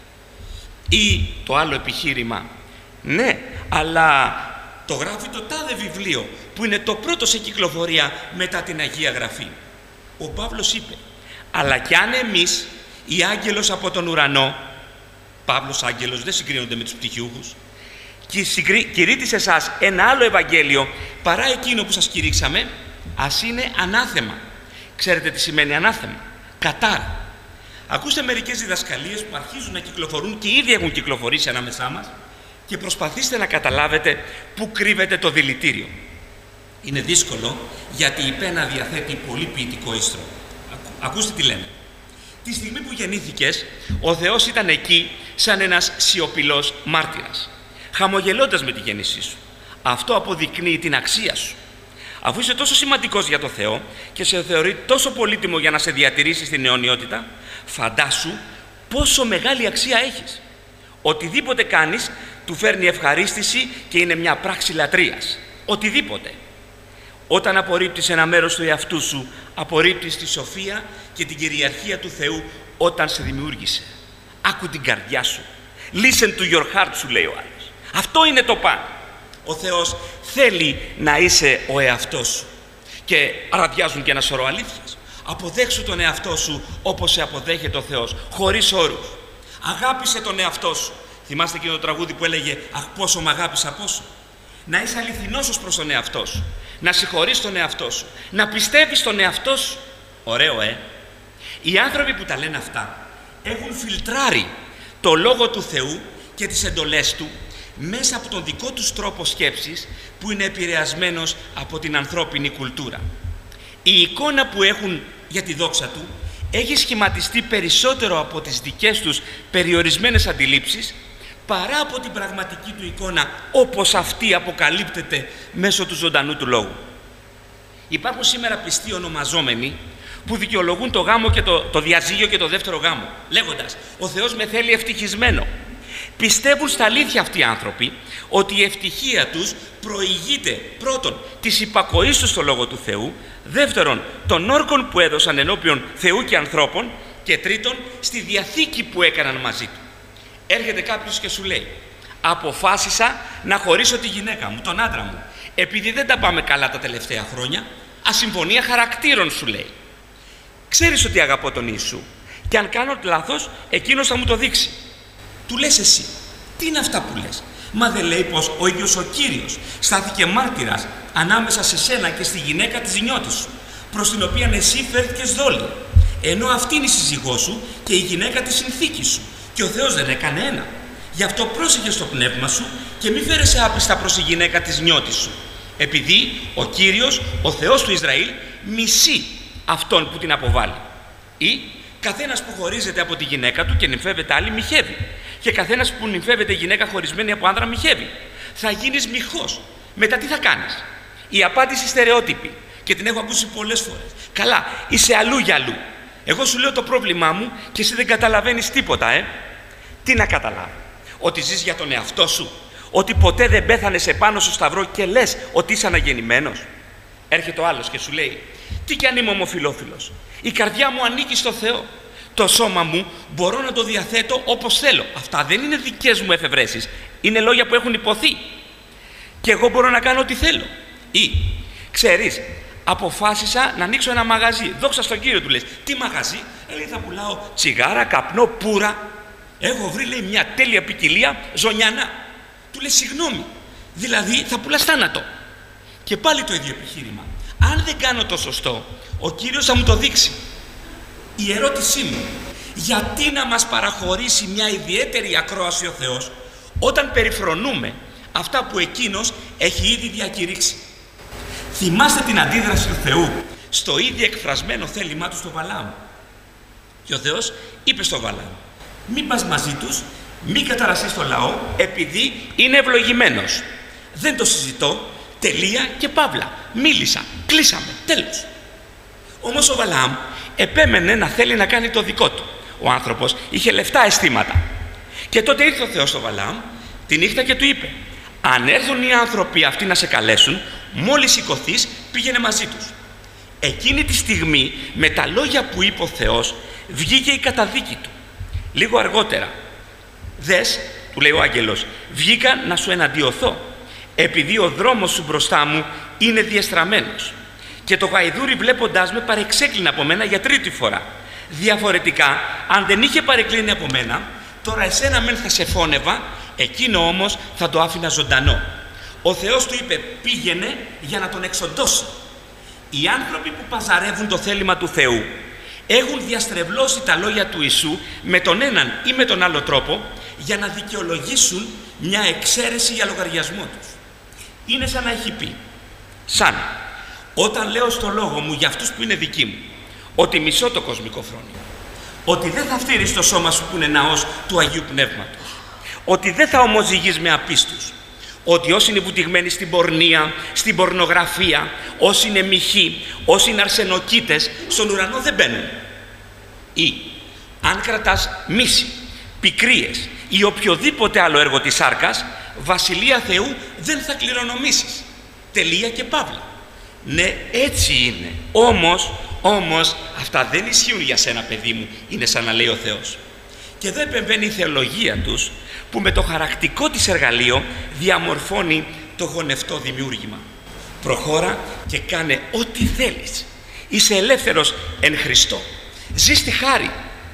Ή το άλλο επιχείρημα «Ναι, αλλά το γράφει το τάδε βιβλίο που είναι το πρώτο σε κυκλοφορία μετά την Αγία Γραφή». Ο Παύλος είπε «Αλλά κι αν εμείς, οι άγγελος από τον ουρανό», Παύλος άγγελος δεν συγκρίνονται με τους πτυχιούχους, «κηρύττει σε εσάς ένα άλλο Ευαγγέλιο παρά εκείνο που σας κηρύξαμε, ας είναι ανάθεμα». Ξέρετε τι σημαίνει ανάθεμα? Κατάρα. Ακούστε μερικές διδασκαλίες που αρχίζουν να κυκλοφορούν και ήδη έχουν κυκλοφορήσει ανάμεσά μας και προσπαθήστε να καταλάβετε πού κρύβεται το δηλητήριο. Είναι δύσκολο γιατί η πένα διαθέτει πολύ ποιητικό ίστρο. Ακούστε τι λένε. Τη στιγμή που γεννήθηκες, ο Θεός ήταν εκεί σαν ένας σιωπηλός μάρτυρας, χαμογελώντας με τη γέννησή σου. Αυτό αποδεικνύει την αξία σου. Αφού είσαι τόσο σημαντικός για το Θεό και σε θεωρεί τόσο πολύτιμο για να σε διατηρήσει στην αιωνιότητα, φαντάσου πόσο μεγάλη αξία έχεις. Οτιδήποτε κάνεις του φέρνει ευχαρίστηση και είναι μια πράξη λατρείας. Οτιδήποτε. Όταν απορρίπτεις ένα μέρος του εαυτού σου, απορρίπτεις τη σοφία και την κυριαρχία του Θεού όταν σε δημιούργησε. Άκου την καρδιά σου. Listen to your heart, σου λέει ο άλλος. Αυτό είναι το παν. Ο Θεός θέλει να είσαι ο εαυτός σου. Και ραδιάζουν και ένα σωρό αλήθειες. Αποδέξου τον εαυτό σου όπως σε αποδέχεται ο Θεός, χωρίς όρους. Αγάπησε τον εαυτό σου. Θυμάστε εκείνο το τραγούδι που έλεγε «Αχ, πόσο μ' αγάπησα, πόσο». Να είσαι αληθινός ως προς τον εαυτό σου. Να συγχωρείς τον εαυτό σου. Να πιστεύεις τον εαυτό σου. Ωραίο, Οι άνθρωποι που τα λένε αυτά έχουν φιλτράρει το Λόγο του Θεού και τις εντολές του μέσα από τον δικό τους τρόπο σκέψης που είναι επηρεασμένος από την ανθρώπινη κουλτούρα. Η εικόνα που έχουν για τη δόξα του έχει σχηματιστεί περισσότερο από τις δικές τους περιορισμένες αντιλήψεις παρά από την πραγματική του εικόνα όπως αυτή αποκαλύπτεται μέσω του ζωντανού του Λόγου. Υπάρχουν σήμερα πιστοί ονομαζόμενοι που δικαιολογούν το γάμο και το διαζύγιο και το δεύτερο γάμο, λέγοντας «Ο Θεός με θέλει ευτυχισμένο». Πιστεύουν στα αλήθεια αυτοί οι άνθρωποι ότι η ευτυχία τους προηγείται πρώτον της υπακοής τους στο Λόγο του Θεού, Δεύτερον, των όρκων που έδωσαν ενώπιον Θεού και ανθρώπων. Και τρίτον, στη διαθήκη που έκαναν μαζί του. Έρχεται κάποιος και σου λέει: αποφάσισα να χωρίσω τη γυναίκα μου, τον άντρα μου, επειδή δεν τα πάμε καλά τα τελευταία χρόνια. Ασυμφωνία χαρακτήρων, σου λέει. Ξέρεις ότι αγαπώ τον Ιησού και αν κάνω λάθος, εκείνος θα μου το δείξει. Του λες εσύ: τι είναι αυτά που λες? Μα δεν λέει πως ο ίδιος ο Κύριος στάθηκε μάρτυρας ανάμεσα σε σένα και στη γυναίκα της νιώτης σου, προς την οποία εσύ φέρθηκες δόλια, ενώ αυτή είναι η σύζυγός σου και η γυναίκα της συνθήκης σου, και ο Θεός δεν έκανε ένα. Γι' αυτό πρόσεχε στο πνεύμα σου και μη φέρεσαι άπιστα προς τη γυναίκα της νιώτης σου, επειδή ο Κύριος, ο Θεός του Ισραήλ, μισεί αυτόν που την αποβάλλει. Ή καθένας που χωρίζεται από τη γυναίκα του και νυμφεύεται άλλη, μοιχεύει. Και καθένας που νυμφεύεται γυναίκα χωρισμένη από άνδρα, μοιχεύει. Θα γίνεις μοιχός. Μετά τι θα κάνεις? Η απάντηση στερεότυπη, και την έχω ακούσει πολλές φορές. Καλά, είσαι αλλού για αλλού. Εγώ σου λέω το πρόβλημά μου και εσύ δεν καταλαβαίνεις τίποτα, Τι να καταλάβω? Ότι ζεις για τον εαυτό σου? Ότι ποτέ δεν πέθανες επάνω στο σταυρό και λες ότι είσαι αναγεννημένος? Έρχεται ο άλλος και σου λέει: τι κι αν είμαι ομοφυλόφιλος, η καρδιά μου ανήκει στο Θεό. Το σώμα μου μπορώ να το διαθέτω όπως θέλω. Αυτά δεν είναι δικές μου εφευρέσεις. Είναι λόγια που έχουν υποθεί. Και εγώ μπορώ να κάνω ό,τι θέλω. Ή, ξέρεις, αποφάσισα να ανοίξω ένα μαγαζί. Δόξα στον Κύριο, του λες. Τι μαγαζί? Λέει, θα πουλάω τσιγάρα, καπνό, πουρα. Έχω βρει, λέει, μια τέλεια ποικιλία ζωνιανά. Του λες, συγγνώμη, δηλαδή θα πουλάς θάνατο. Και πάλι το ίδιο επιχείρημα. Αν δεν κάνω το σωστό, ο Κύριος θα μου το δείξει. Η ερώτησή μου: γιατί να μας παραχωρήσει μια ιδιαίτερη ακρόαση ο Θεός όταν περιφρονούμε αυτά που Εκείνος έχει ήδη διακηρύξει? Θυμάστε την αντίδραση του Θεού στο ήδη εκφρασμένο θέλημά του στο Βαλάμ. Και ο Θεός είπε στο Βαλάμ: μην πας μαζί τους, μην καταρασείς το λαό, επειδή είναι ευλογημένος. Δεν το συζητώ, τελεία και παύλα. Μίλησα, κλείσαμε, τέλος. Όμως ο Βαλάμ επέμενε να θέλει να κάνει το δικό του. Ο άνθρωπος είχε λεφτά αισθήματα. Και τότε ήρθε ο Θεός στο Βαλάμ τη νύχτα και του είπε: αν έρθουν οι άνθρωποι αυτοί να σε καλέσουν, μόλις σηκωθείς, πήγαινε μαζί τους. Εκείνη τη στιγμή, με τα λόγια που είπε ο Θεός, βγήκε η καταδίκη του. Λίγο αργότερα: δες, του λέει ο άγγελος, βγήκα να σου εναντιωθώ, επειδή ο δρόμος σου μπροστά μου είναι διεστραμμένος. Και το γαϊδούρι, βλέποντάς με, παρεξέκλεινε από μένα για τρίτη φορά. Διαφορετικά, αν δεν είχε παρεκκλίνει από μένα, τώρα εσένα μεν θα σε φώνευα, εκείνο όμως θα το άφηνα ζωντανό. Ο Θεός του είπε: πήγαινε για να τον εξοντώσει. Οι άνθρωποι που παζαρεύουν το θέλημα του Θεού έχουν διαστρεβλώσει τα λόγια του Ιησού με τον έναν ή με τον άλλο τρόπο για να δικαιολογήσουν μια εξαίρεση για λογαριασμό τους. Είναι σαν να έχει πει: σαν όταν λέω στο λόγο μου για αυτούς που είναι δικοί μου ότι μισώ το κοσμικό φρόνημα, ότι δεν θα φτύρεις το σώμα σου που είναι ναός του Αγίου Πνεύματος, ότι δεν θα ομοζυγείς με απίστους, ότι όσοι είναι βουτυγμένοι στην πορνεία, στην πορνογραφία, όσοι είναι μοιχοί, όσοι είναι αρσενοκοίτες, στον ουρανό δεν μπαίνουν. Ή αν κρατάς μίση, πικρίες ή οποιοδήποτε άλλο έργο της σάρκας, βασιλεία Θεού δεν θα κληρονομήσεις. Τελεία και παύλα. Ναι, έτσι είναι. Όμως αυτά δεν ισχύουν για σένα, παιδί μου. Είναι σαν να λέει ο Θεός. Και εδώ επεμβαίνει η θεολογία τους, που με το χαρακτικό της εργαλείο διαμορφώνει το γονευτό δημιούργημα. Προχώρα και κάνε ό,τι θέλεις. Είσαι ελεύθερος εν Χριστώ. Ζεις στη χάρη.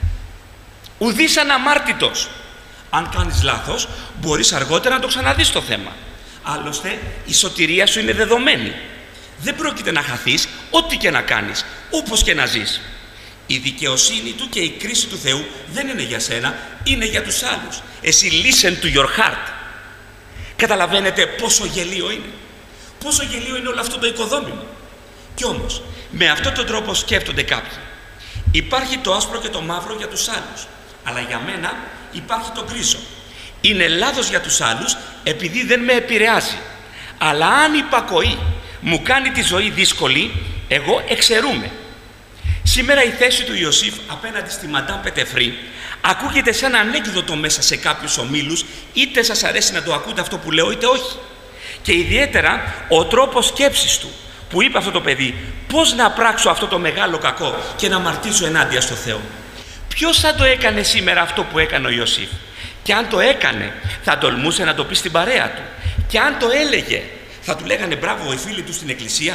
Ουδείς αναμάρτητος. Αν κάνεις λάθος, μπορείς αργότερα να το ξαναδείς το θέμα. Άλλωστε, η σωτηρία σου είναι δεδομένη. Δεν πρόκειται να χαθείς ό,τι και να κάνεις, όπως και να ζεις. Η δικαιοσύνη του και η κρίση του Θεού δεν είναι για σένα, είναι για τους άλλους. Εσύ listen to your heart. Καταλαβαίνετε πόσο γελίο είναι? Πόσο γελίο είναι όλο αυτό το οικοδόμημα? Κι όμως, με αυτόν τον τρόπο σκέφτονται κάποιοι. Υπάρχει το άσπρο και το μαύρο για τους άλλους, αλλά για μένα υπάρχει το γκρίζο. Είναι λάθος για τους άλλους επειδή δεν με επηρεάζει. Αλλά αν η υπακοή μου κάνει τη ζωή δύσκολη, εγώ εξαιρούμαι. Σήμερα η θέση του Ιωσήφ απέναντι στη Μαντάμ Πετεφρή ακούγεται σαν ανέκδοτο μέσα σε κάποιους ομίλους, είτε σας αρέσει να το ακούτε αυτό που λέω είτε όχι. Και ιδιαίτερα ο τρόπος σκέψης του, που είπε αυτό το παιδί, πώς να πράξω αυτό το μεγάλο κακό και να αμαρτήσω ενάντια στο Θεό? Ποιος θα το έκανε σήμερα αυτό που έκανε ο Ιωσήφ? Και αν το έκανε, θα τολμούσε να το πει στην παρέα του? Και αν το έλεγε, θα του λέγανε μπράβο οι φίλοι του στην εκκλησία?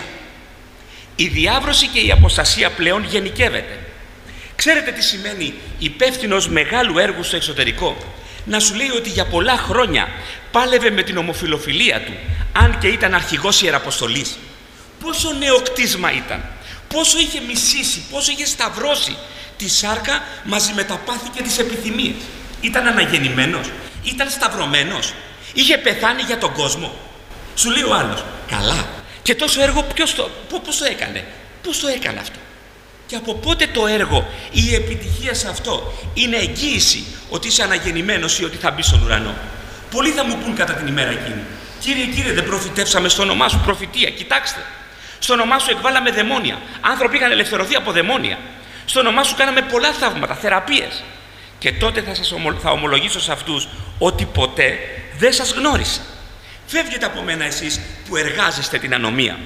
Η διάβρωση και η αποστασία πλέον γενικεύεται. Ξέρετε τι σημαίνει υπεύθυνος μεγάλου έργου στο εξωτερικό? Να σου λέει ότι για πολλά χρόνια πάλευε με την ομοφιλοφιλία του, αν και ήταν αρχηγός ιεραποστολής. Πόσο νεοκτίσμα ήταν, πόσο είχε μισήσει, πόσο είχε σταυρώσει τη σάρκα μαζί με τα πάθη και τις επιθυμίες. Ήταν αναγεννημένος, ήταν σταυρωμένος, είχε πεθάνει για τον κόσμο. Σου λέει ο άλλος, καλά, και τόσο έργο πώς το έκανε? Πώς το έκανε αυτό? Και από πότε το έργο ή η επιτυχία σε αυτό είναι εγγύηση ότι είσαι αναγεννημένος ή ότι θα μπει στον ουρανό? Πολλοί θα μου πούν κατά την ημέρα εκείνη, Κύριε, δεν προφητεύσαμε στο όνομά σου? Προφητεία, κοιτάξτε. Στο όνομά σου εκβάλαμε δαιμόνια. Άνθρωποι είχαν ελευθερωθεί από δαιμόνια. Στο όνομά σου κάναμε πολλά θαύματα, θεραπείες. Και τότε θα ομολογήσω σε αυτούς ότι ποτέ δεν σας γνώρισα. Φεύγετε από μένα εσείς που εργάζεστε την ανομία.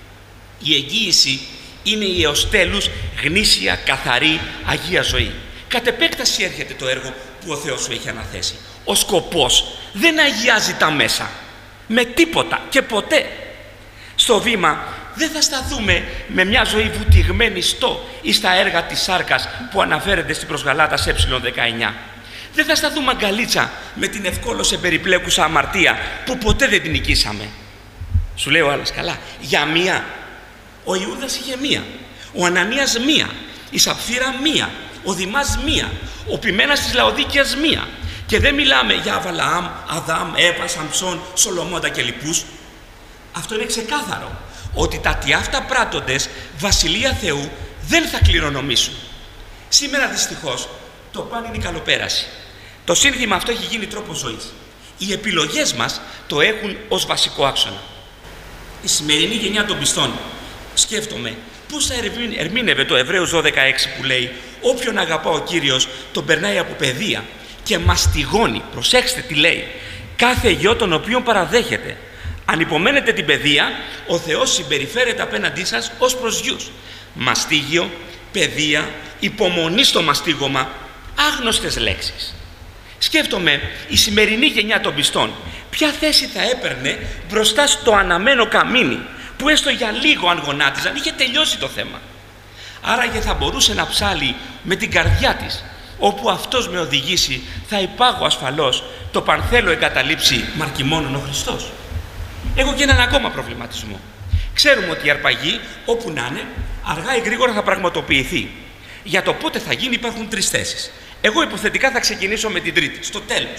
Η εγγύηση είναι η έως τέλους γνήσια, καθαρή, αγία ζωή. Κατ' επέκταση έρχεται το έργο που ο Θεός σου έχει αναθέσει. Ο σκοπός δεν αγιάζει τα μέσα με τίποτα και ποτέ. Στο βήμα δεν θα σταθούμε με μια ζωή βουτυγμένη στο ή στα έργα της σάρκας που αναφέρεται στην προς Γαλάτας ε19. Δεν θα σταθούμε αγκαλίτσα με την ευκόλως περιπλέκουσα αμαρτία που ποτέ δεν την νικήσαμε. Σου λέει ο άλλος, καλά, για μία. Ο Ιούδας είχε μία, ο Ανανίας μία, η Σαπφύρα μία, ο Δημάς μία, ο Ποιμένας της Λαοδίκειας μία. Και δεν μιλάμε για Αβαλαάμ, Αδάμ, Εύα, Σαμψόν, Σολομώντα και λοιπούς. Αυτό είναι ξεκάθαρο, ότι τα τιάφτα πράττοντες βασιλεία Θεού δεν θα κληρονομήσουν. Σήμερα δυστυχώς το παν είναι η καλοπέραση. Το σύνθημα αυτό έχει γίνει τρόπος ζωής. Οι επιλογές μας το έχουν ως βασικό άξονα. Η σημερινή γενιά των πιστών, σκέφτομαι πώς θα ερμήνευε το Εβραίους 12:6 που λέει όποιον αγαπά ο Κύριος τον περνάει από παιδεία και μαστιγώνει, προσέξτε τι λέει, κάθε γιο τον οποίον παραδέχεται. Αν υπομένετε την παιδεία, ο Θεός συμπεριφέρεται απέναντί σας ως προς γιους. Μαστίγιο, παιδεία, υπομονή στο μαστίγωμα, άγνωστες λέξεις. Σκέφτομαι η σημερινή γενιά των πιστών ποια θέση θα έπαιρνε μπροστά στο αναμένο καμίνι που έστω για λίγο αν γονάτιζαν είχε τελειώσει το θέμα. Άραγε θα μπορούσε να ψάλει με την καρδιά της, όπου αυτός με οδηγήσει θα υπάγω ασφαλώς το πανθέλο εγκαταλείψει μαρκιμόνον ο Χριστός. Έχω και έναν ακόμα προβληματισμό. Ξέρουμε ότι η αρπαγή όπου να είναι αργά ή γρήγορα θα πραγματοποιηθεί. Για το πότε θα γίνει υπάρχουν τρεις θέσεις. Εγώ υποθετικά θα ξεκινήσω με την τρίτη, στο τέλος.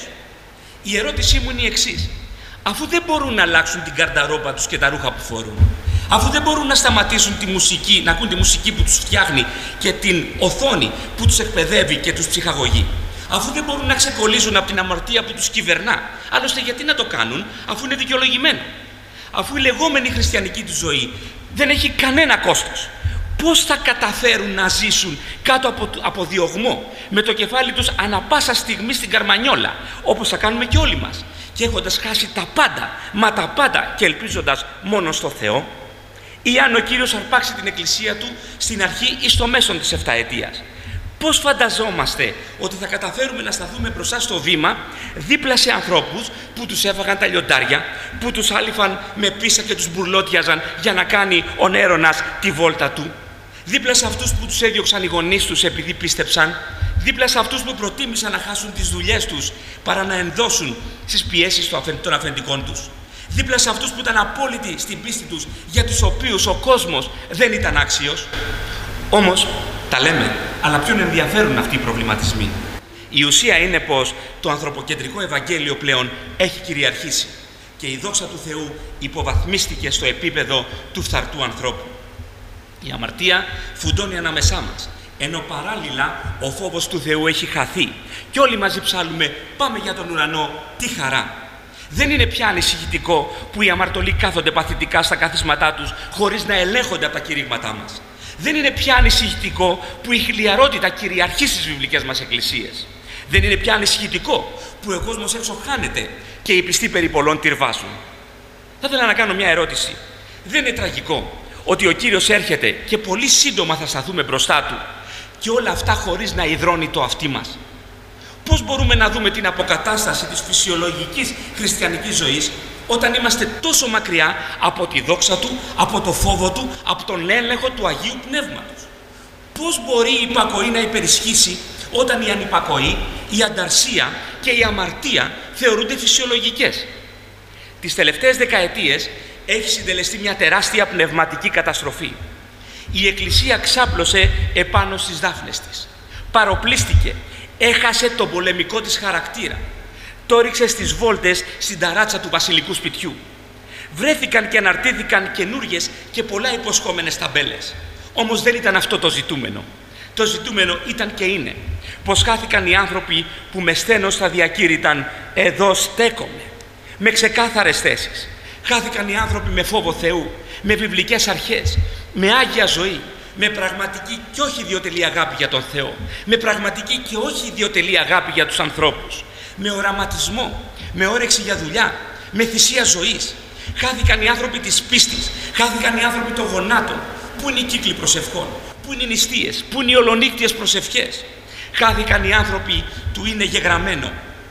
Η ερώτησή μου είναι η εξής. Αφού δεν μπορούν να αλλάξουν την καρταρόπα τους και τα ρούχα που φορούν, αφού δεν μπορούν να σταματήσουν τη μουσική, να ακούν τη μουσική που τους φτιάχνει και την οθόνη που τους εκπαιδεύει και τους ψυχαγωγεί, αφού δεν μπορούν να ξεκολλήσουν από την αμαρτία που τους κυβερνά, άλλωστε γιατί να το κάνουν αφού είναι δικαιολογημένο, αφού η λεγόμενη χριστιανική του ζωή δεν έχει κανένα κόστος, πώς θα καταφέρουν να ζήσουν κάτω από διωγμό, με το κεφάλι τους ανα πάσα στιγμή στην καρμανιόλα, όπως θα κάνουμε και όλοι μας, και έχοντας χάσει τα πάντα, μα τα πάντα, και ελπίζοντας μόνο στο Θεό, ή αν ο Κύριος αρπάξει την εκκλησία του στην αρχή ή στο μέσον της 7ετίας. Πώς φανταζόμαστε ότι θα καταφέρουμε να σταθούμε μπροστά στο βήμα δίπλα σε ανθρώπους που τους έφαγαν τα λιοντάρια, που τους άλυφαν με πίσα και τους μπουρλότιαζαν για να κάνει ο Νέρονας τη βόλτα του, δίπλα σε αυτούς που τους έδιωξαν οι γονείς τους επειδή πίστεψαν, δίπλα σε αυτούς που προτίμησαν να χάσουν τις δουλειές τους παρά να ενδώσουν στις πιέσεις των αφεντικών τους, δίπλα σε αυτούς που ήταν απόλυτοι στην πίστη τους, για τους οποίους ο κόσμος δεν ήταν άξιος. Όμως, τα λέμε, αλλά ποιον ενδιαφέρουν αυτοί οι προβληματισμοί? Η ουσία είναι πως το ανθρωποκεντρικό Ευαγγέλιο πλέον έχει κυριαρχήσει και η δόξα του Θεού υποβαθμίστηκε στο επίπεδο του φθαρτού ανθρώπου. Η αμαρτία φουντώνει ανάμεσά μας, ενώ παράλληλα ο φόβος του Θεού έχει χαθεί και όλοι μαζί ψάλουμε «Πάμε για τον ουρανό, τι χαρά». Δεν είναι πια ανησυχητικό που οι αμαρτωλοί κάθονται παθητικά στα καθίσματά τους χωρίς να ελέγχονται από τα κηρύγματά μας. Δεν είναι πια ανησυχητικό που η χλιαρότητα κυριαρχεί στις βιβλικές μας εκκλησίες. Δεν είναι πια ανησυχητικό που ο κόσμος έξω χάνεται και οι πιστοί περί πολλών τυρβάζουν. Θα ήθελα να κάνω μια ερώτηση. Δεν είναι τραγικό ότι ο Κύριος έρχεται και πολύ σύντομα θα σταθούμε μπροστά Του, και όλα αυτά χωρίς να υδρώνει το αυτί μας? Πώς μπορούμε να δούμε την αποκατάσταση της φυσιολογικής χριστιανικής ζωής όταν είμαστε τόσο μακριά από τη δόξα Του, από το φόβο Του, από τον έλεγχο του Αγίου Πνεύματος? Πώς μπορεί η υπακοή να υπερισχύσει όταν η ανυπακοή, η ανταρσία και η αμαρτία θεωρούνται φυσιολογικές? Τις τελευταίες δεκαετίες έχει συντελεστεί μια τεράστια πνευματική καταστροφή. Η Εκκλησία ξάπλωσε επάνω στις δάφνες της. Παροπλίστηκε, έχασε τον πολεμικό της χαρακτήρα. Το ρίξε στις βόλτες στην ταράτσα του βασιλικού σπιτιού. Βρέθηκαν και αναρτήθηκαν καινούριες και πολλά υποσχόμενες ταμπέλες. Όμως δεν ήταν αυτό το ζητούμενο. Το ζητούμενο ήταν και είναι πως χάθηκαν οι άνθρωποι που με σθένος θα διακήρυταν «Εδώ στέκομαι», με ξεκάθαρες θέσεις. Χάθηκαν οι άνθρωποι με φόβο Θεού, με βιβλικές αρχές, με άγια ζωή, με πραγματική και όχι ιδιωτελή αγάπη για τον Θεό, με πραγματική και όχι ιδιωτελή αγάπη για τους ανθρώπους, με οραματισμό, με όρεξη για δουλειά, με θυσία ζωής. Χάθηκαν οι άνθρωποι της πίστης, χάθηκαν οι άνθρωποι των γονάτων. Πού είναι οι κύκλοι προσευχών, πού είναι οι νηστείες, πού είναι οι ολονύκτιες προσευχές? Χάθηκαν οι άνθρωποι του είναι γεγραμμένο.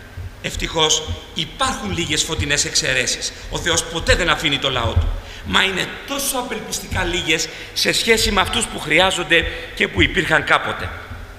Ευτυχώς υπάρχουν λίγες φωτεινές εξαιρέσεις. Ο Θεός ποτέ δεν αφήνει το λαό Του. Μα είναι τόσο απελπιστικά λίγες σε σχέση με αυτούς που χρειάζονται και που υπήρχαν κάποτε.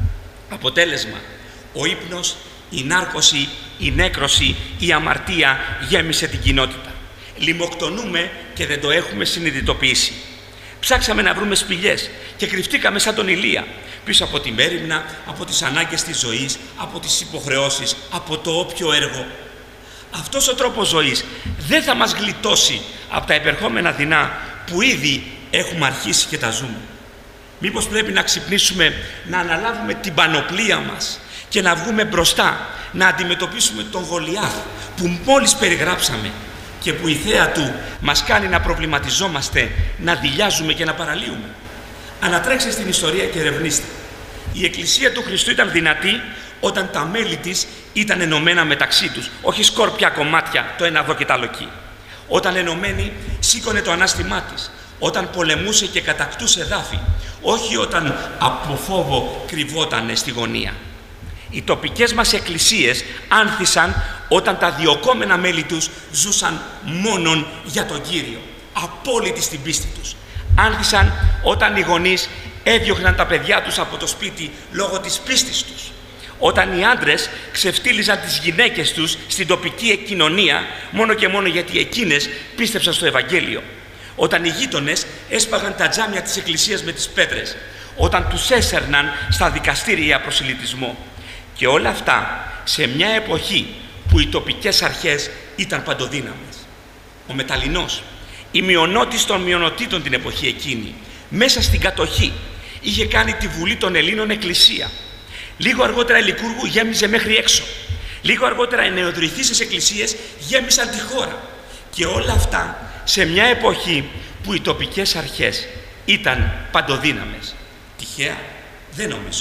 Αποτέλεσμα, ο ύπνος, η νάρκωση, η νέκρωση, η αμαρτία γέμισε την κοινότητα. Λιμοκτονούμε και δεν το έχουμε συνειδητοποιήσει. Ψάξαμε να βρούμε σπηλιές και κρυφτήκαμε σαν τον Ηλία, πίσω από τη μέριμνα, από τις ανάγκες της ζωής, από τις υποχρεώσεις, από το όποιο έργο. Αυτός ο τρόπος ζωής δεν θα μας γλιτώσει από τα επερχόμενα δεινά που ήδη έχουμε αρχίσει και τα ζούμε. Μήπως πρέπει να ξυπνήσουμε, να αναλάβουμε την πανοπλία μας και να βγούμε μπροστά, να αντιμετωπίσουμε τον Γολιάθ που μόλις περιγράψαμε και που η θέα του μας κάνει να προβληματιζόμαστε, να δειλιάζουμε και να παραλύουμε. Ανατρέξτε στην ιστορία και ερευνήστε. Η Εκκλησία του Χριστού ήταν δυνατή όταν τα μέλη της ήταν ενωμένα μεταξύ τους, όχι σκόρπια κομμάτια το ένα εδώ και το άλλο εκεί. Όταν ενωμένη σήκωνε το ανάστημά της, όταν πολεμούσε και κατακτούσε εδάφη, όχι όταν από φόβο κρυβότανε στη γωνία. Οι τοπικές μας εκκλησίες άνθησαν όταν τα διωκόμενα μέλη τους ζούσαν μόνον για τον Κύριο, απόλυτοι στην πίστη τους. Άνθησαν όταν οι γονείς έδιωχναν τα παιδιά τους από το σπίτι λόγω της πίστης τους. Όταν οι άντρες ξεφτύλιζαν τις γυναίκες τους στην τοπική κοινωνία μόνο και μόνο γιατί εκείνες πίστεψαν στο Ευαγγέλιο. Όταν οι γείτονες έσπαγαν τα τζάμια της εκκλησίας με τις πέτρες. Όταν τους έσερναν στα δικαστήρια για προσιλητισμό. Και όλα αυτά σε μια εποχή που οι τοπικές αρχές ήταν παντοδύναμες. Ο Μεταλληνός, η μειονότης των μειονοτήτων την εποχή εκείνη, μέσα στην κατοχή, είχε κάνει τη Βουλή των Ελλήνων εκκλησία. Λίγο αργότερα η Λικούργου γέμιζε μέχρι έξω. Λίγο αργότερα οι νεοδρυθείς εκκλησίες γέμισαν τη χώρα. Και όλα αυτά σε μια εποχή που οι τοπικές αρχές ήταν παντοδύναμες. Τυχαία? Δεν νομίζω.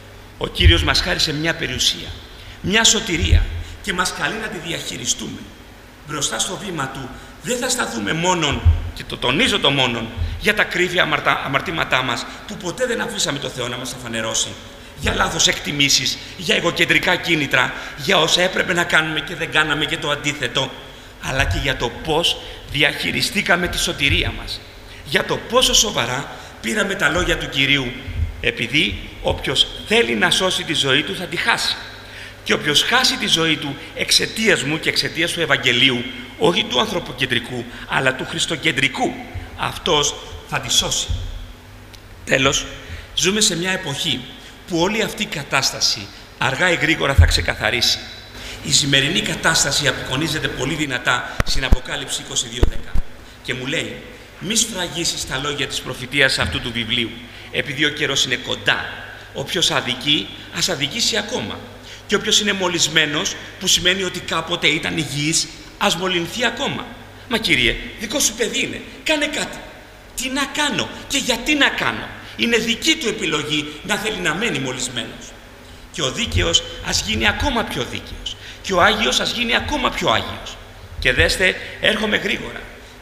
Ο Κύριος μας χάρισε μια περιουσία, μια σωτηρία και μας καλεί να τη διαχειριστούμε. Μπροστά στο βήμα Του δεν θα σταθούμε μόνον, και το τονίζω το μόνον, για τα κρύβια αμαρτήματά μας που ποτέ δεν αφήσαμε το Θεό να μας αφανερώσει, για λάθος εκτιμήσεις, για εγωκεντρικά κίνητρα, για όσα έπρεπε να κάνουμε και δεν κάναμε και το αντίθετο, αλλά και για το πώς διαχειριστήκαμε τη σωτηρία μας, για το πόσο σοβαρά πήραμε τα λόγια του Κυρίου, επειδή όποιος θέλει να σώσει τη ζωή του θα τη χάσει. Και όποιος χάσει τη ζωή του εξαιτίας μου και εξαιτίας του Ευαγγελίου, όχι του ανθρωποκεντρικού, αλλά του χριστοκεντρικού, αυτός θα τη σώσει. Τέλος, ζούμε σε μια εποχή που όλη αυτή η κατάσταση αργά ή γρήγορα θα ξεκαθαρίσει. Η σημερινή κατάσταση απεικονίζεται πολύ δυνατά στην Αποκάλυψη 22:10 και μου λέει: μη σφραγίσεις τα λόγια της προφητείας αυτού του βιβλίου, επειδή ο καιρός είναι κοντά. Όποιος αδικεί, ας αδικήσει ακόμα. Και όποιος είναι μολυσμένος, που σημαίνει ότι κάποτε ήταν υγιής, ας μολυνθεί ακόμα. Μα Κύριε, δικό σου παιδί είναι, κάνε κάτι. Τι να κάνω και γιατί να κάνω? Είναι δική του επιλογή να θέλει να μένει μολυσμένος. Και ο δίκαιος ας γίνει ακόμα πιο δίκαιος. Και ο Άγιος ας γίνει ακόμα πιο Άγιος. Και δέστε, έρχομαι γρήγορα.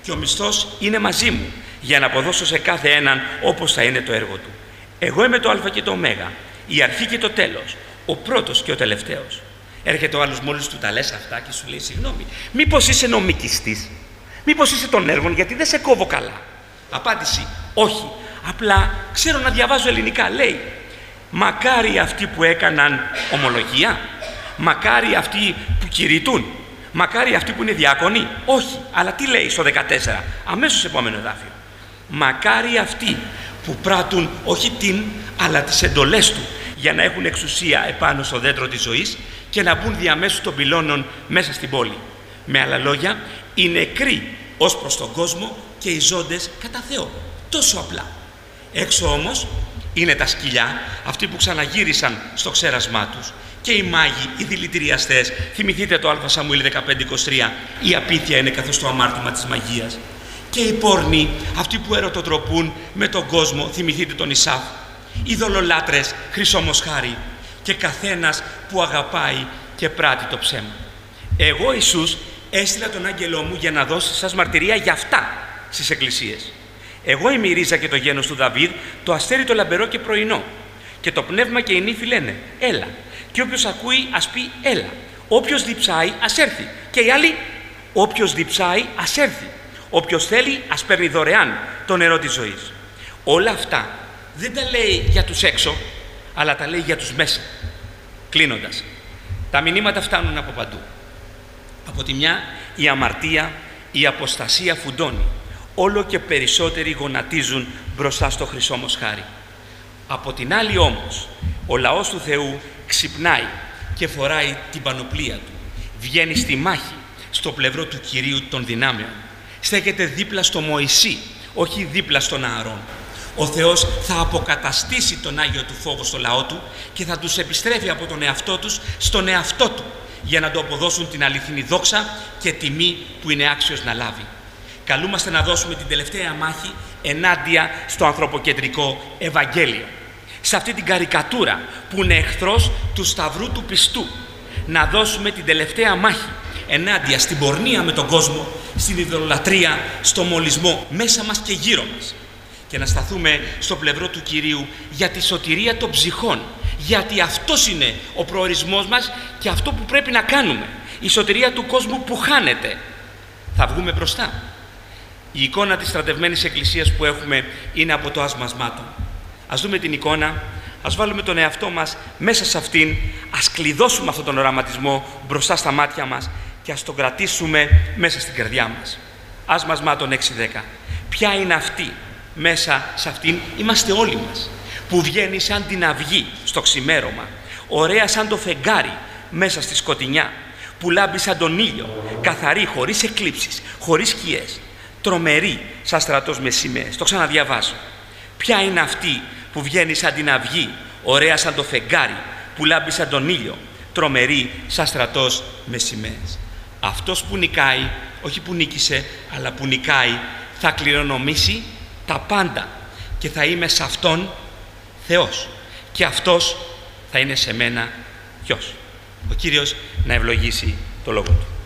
και ο μισθός είναι μαζί μου για να αποδώσω σε κάθε έναν όπως θα είναι το έργο του. Εγώ είμαι το Α και το Ω, η αρχή και το τέλος, ο πρώτος και ο τελευταίος. Έρχεται ο άλλος μόλις του τα λες αυτά και σου λέει: συγγνώμη, μήπως είσαι νομικιστής, μήπως είσαι των έργων, γιατί δεν σε κόβω καλά. Απάντηση: όχι, απλά ξέρω να διαβάζω ελληνικά. Λέει: μακάρι αυτοί που έκαναν ομολογία, μακάρι αυτοί που κηρύττουν, μακάρι αυτοί που είναι διάκονοι. Όχι, αλλά τι λέει στο 14, αμέσως επόμενο εδάφιο: μακάρι αυτοί που πράττουν όχι την, αλλά τις εντολές του, για να έχουν εξουσία επάνω στο δέντρο της ζωής και να μπουν διαμέσου των πυλώνων μέσα στην πόλη. Με άλλα λόγια, οι νεκροί ως προς τον κόσμο και οι ζώντες κατά Θεό. Τόσο απλά. Έξω όμως είναι τα σκυλιά, αυτοί που ξαναγύρισαν στο ξέρασμά τους, και οι μάγοι, οι δηλητηριαστές. Θυμηθείτε το Α Σαμουήλ 15:23, η απίθεια είναι καθώς το αμάρτημα της μαγείας. Και οι πόρνοι, αυτοί που ερωτοτροπούν με τον κόσμο, θυμηθείτε τον Ισαύ. Οι δολολάτρες, χρυσό μοσχάρι, και καθένας που αγαπάει και πράττει το ψέμα. Εγώ, Ιησούς, έστειλα τον άγγελό μου για να δώσει σας μαρτυρία για αυτά στις εκκλησίες. Εγώ είμαι η ρίζα και το γένος του Δαβίδ, το αστέρι το λαμπερό και πρωινό. Και το πνεύμα και η νύφη λένε: έλα. Και όποιος ακούει ας πει: έλα. Όποιος διψάει ας έρθει. Και οι άλλοι: όποιος διψάει ας έρθει. Όποιος θέλει ας παίρνει δωρεάν το νερό της ζωής. Όλα αυτά δεν τα λέει για τους έξω, αλλά τα λέει για τους μέσα. Κλείνοντας, τα μηνύματα φτάνουν από παντού. Από τη μια, η αμαρτία, η αποστασία φουντώνει. Όλο και περισσότεροι γονατίζουν μπροστά στο χρυσό μοσχάρι. Από την άλλη όμως, ο λαός του Θεού ξυπνάει και φοράει την πανοπλία του. Βγαίνει στη μάχη στο πλευρό του Κυρίου των δυνάμεων. Στέκεται δίπλα στο Μωυσή, όχι δίπλα στον Ααρών. Ο Θεός θα αποκαταστήσει τον Άγιο του φόβο στο λαό του και θα τους επιστρέφει από τον εαυτό τους στον εαυτό του, για να του αποδώσουν την αληθινή δόξα και τιμή που είναι άξιος να λάβει. Καλούμαστε να δώσουμε την τελευταία μάχη ενάντια στο ανθρωποκεντρικό Ευαγγέλιο. Σε αυτή την καρικατούρα που είναι εχθρός του σταυρού του πιστού, να δώσουμε την τελευταία μάχη ενάντια στην πορνεία με τον κόσμο, στην ιδωλολατρία, στο μολυσμό μέσα μας και γύρω μας. Και να σταθούμε στο πλευρό του Κυρίου για τη σωτηρία των ψυχών. Γιατί αυτός είναι ο προορισμός μας και αυτό που πρέπει να κάνουμε. Η σωτηρία του κόσμου που χάνεται. Θα βγούμε μπροστά. Η εικόνα της στρατευμένης εκκλησίας που έχουμε είναι από το άσμα ασμάτων. Ας δούμε την εικόνα, ας βάλουμε τον εαυτό μας μέσα σε αυτήν, ας κλειδώσουμε αυτόν τον οραματισμό μπροστά στα μάτια μας και ας τον κρατήσουμε μέσα στην καρδιά μας. Άσμα ασμάτων 6-10. Ποια είναι αυτή? Μέσα σε αυτήν είμαστε όλοι μας, που βγαίνει σαν την αυγή στο ξημέρωμα, ωραία σαν το φεγγάρι μέσα στη σκοτεινιά, που λάμπει σαν τον ήλιο, καθαρή, χωρίς εκλήψεις, χωρίς σκιές, τρομερή σαν στρατός με σημαίες. Το ξαναδιαβάζω. Ποια είναι αυτή που βγαίνει σαν την αυγή, ωραία σαν το φεγγάρι, που λάμπει σαν τον ήλιο, τρομερή σαν στρατός με σημαίες? Αυτός που νικάει, όχι που νίκησε, αλλά που νικάει, θα κληρονομήσει τα πάντα και θα είμαι σε Αυτόν Θεός και Αυτός θα είναι σε μένα Γιος. Ο Κύριος να ευλογήσει το λόγο Του.